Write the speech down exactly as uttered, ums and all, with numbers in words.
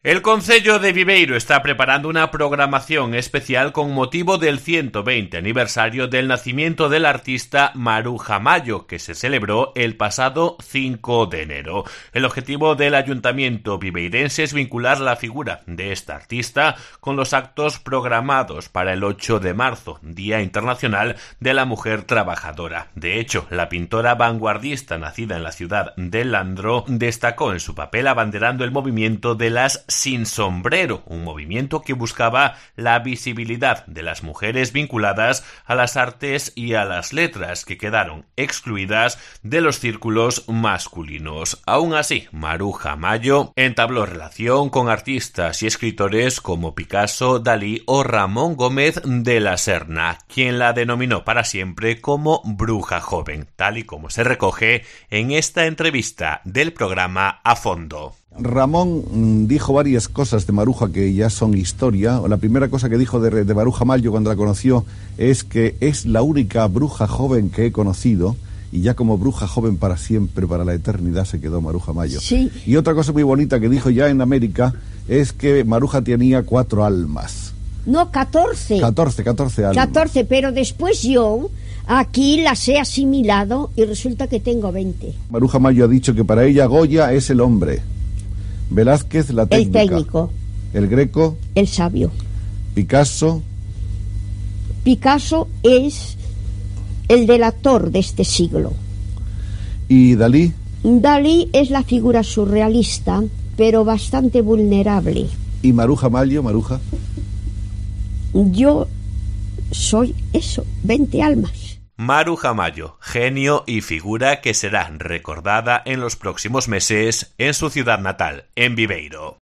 El Concello de Viveiro está preparando una programación especial con motivo del ciento veinte aniversario del nacimiento del artista Maruja Mallo, que se celebró el pasado cinco de enero. El objetivo del Ayuntamiento viveirense es vincular la figura de esta artista con los actos programados para el ocho de marzo, Día Internacional de la Mujer Trabajadora. De hecho, la pintora vanguardista nacida en la ciudad de Landro destacó en su papel abanderando el movimiento de las sin sombrero, un movimiento que buscaba la visibilidad de las mujeres vinculadas a las artes y a las letras, que quedaron excluidas de los círculos masculinos. Aún así, Maruja Mallo entabló relación con artistas y escritores como Picasso, Dalí o Ramón Gómez de la Serna, quien la denominó para siempre como bruja joven, tal y como se recoge en esta entrevista del programa A Fondo. Ramón dijo varias cosas de Maruja que ya son historia. La primera cosa que dijo de, de Maruja Mallo cuando la conoció es que es la única bruja joven que he conocido, y ya como bruja joven para siempre, para la eternidad, se quedó Maruja Mallo. Sí. Y otra cosa muy bonita que dijo ya en América es que Maruja tenía cuatro almas. No, catorce. Catorce, catorce almas. Catorce, pero después yo aquí las he asimilado y resulta que tengo veinte. Maruja Mallo ha dicho que para ella Goya es el hombre, Velázquez la técnica, el técnico, el Greco el sabio, Picasso Picasso es el delator de este siglo, y Dalí Dalí es la figura surrealista pero bastante vulnerable. Y Maruja Mallo, Maruja yo soy eso, veinte almas. Maruja Mallo, genio y figura que será recordada en los próximos meses en su ciudad natal, en Viveiro.